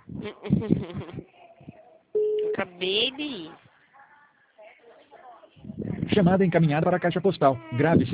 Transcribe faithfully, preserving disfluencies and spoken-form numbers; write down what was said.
Acabei de ir. Chamada encaminhada para a caixa postal. Grave